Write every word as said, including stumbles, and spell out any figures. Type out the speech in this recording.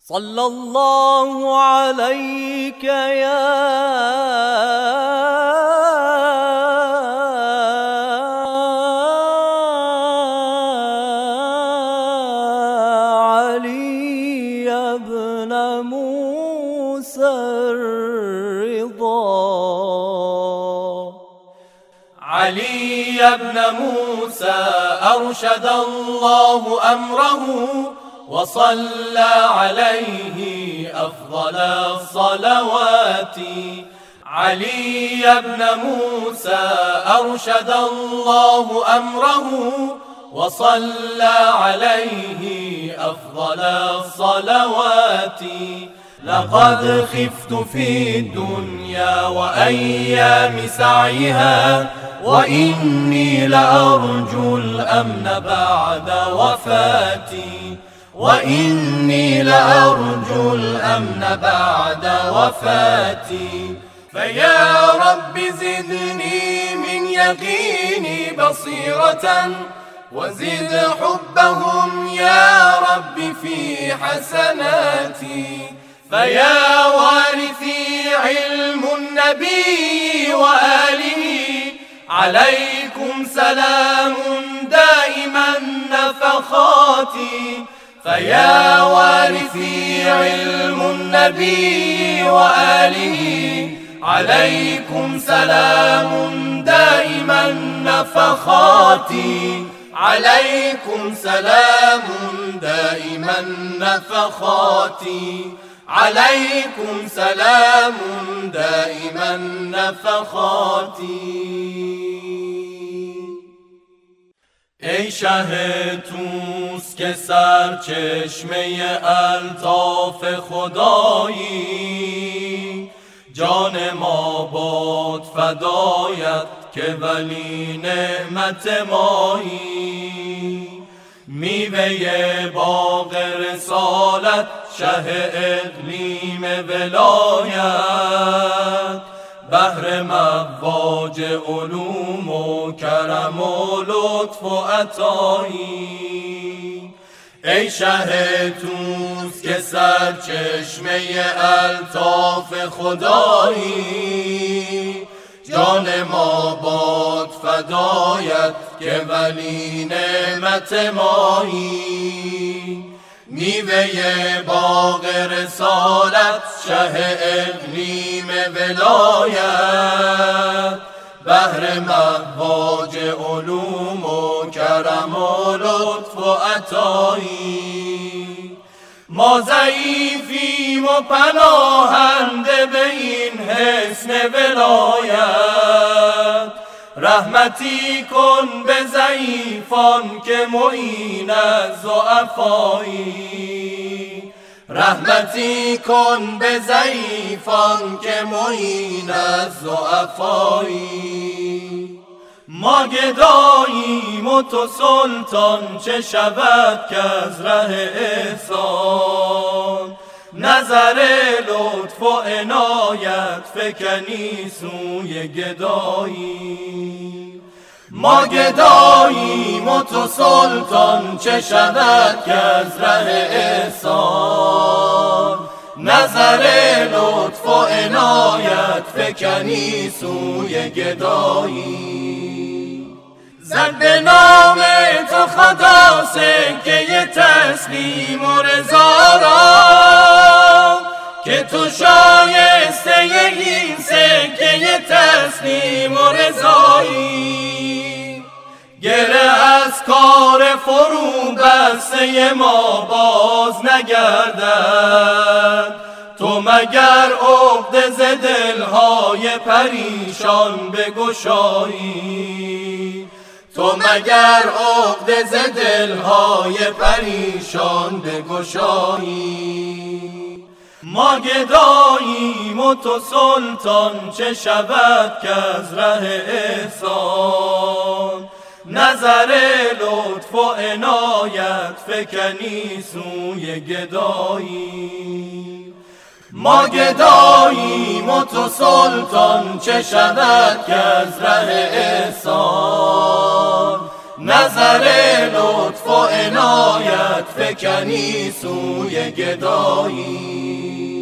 صلى الله عليك يا علي ابن موسى الرضا. علي ابن موسى أرشد الله أمره وصلى عليه أفضل الصلوات. علي ابن موسى أرشد الله أمره وصلى عليه أفضل الصلوات. لقد خفت في الدنيا وأيام سعيها وإني لأرجو الأمن بعد وفاتي. وإني لأرجو الأمن بعد وفاتي. فيا رب زدني من يقيني بصيرة وزد حبهم يا رب في حسناتي. فيا وارثي علم النبي وآله عليكم سلام دائما نفخاتي. فيا وارثي علم النبي وآله عليكم سلام دائما نفخاتي. عليكم سلام دائما نفخاتي. عليكم سلام دائما نفخاتي. ای شه توس که سرچشمه الطاف خدایی، جان ما باد فدایت که ولی نعمت مایی. میوه باغ رسالت شه اقلیم ولایت، بحر مواج علوم و کرم و لطف و عطایی. ای شه توس که سرچشمه الطاف خدایی، جان ما باد فدایت که ولی نعمت مایی. میوه باغ رسالت شه اقلیم ولایت، بحر مواج علوم و کرم و لطف و عطایی. ما ضعیفیم و پناهنده به این حصن ولایت، رحمتی کن به ضعیفان که معین از ضعفایی. رحمتی کن به ضعیفان که معین از ضعفایی. ما گداییم و تو سلطان، چه شود که از ره احسان نظر لطف و عنایت فکنی سوی گدایی. ما گداییم و تو سلطان، چه شود که از ره احسان نظر لطف و عنایت فکنی سوی گدایی. زد به نام تو خدا سکه تسلیم و رضا را، که تو شایسته این سکه تسلیم و رضایی. گره از کار فرو بسته ما باز نگردد، تو مگر عقده ز دلهای پریشان بگشایی. تو مگر عقده ز دلهای پریشان بگشایی. ما گداییم و تو سلطان، چه شود که از ره احسان نظر لطف و عنایت فکنی سوی گدایی. ما گداییم و تو سلطان، چه شود که از ره احسان نظر لطف و عنایت فکنی سوی گدایی.